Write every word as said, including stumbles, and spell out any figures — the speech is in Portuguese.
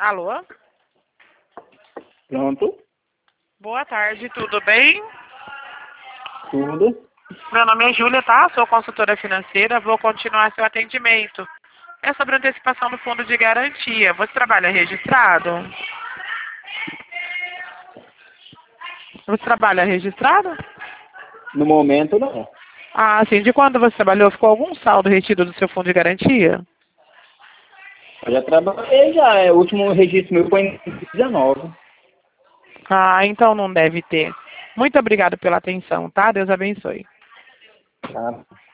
Alô? Pronto? Boa tarde, tudo bem? Tudo? Meu nome é Júlia, tá? Sou consultora financeira, vou continuar seu atendimento. É sobre antecipação do fundo de garantia. Você trabalha registrado? Você trabalha registrado? No momento, não. Ah, sim. De quando você trabalhou? Ficou algum saldo retido do seu fundo de garantia? Eu já trabalhei já. É, o último registro meu foi em dois mil e dezenove. Ah, então não deve ter. Muito obrigado pela atenção, tá? Deus abençoe. Tá?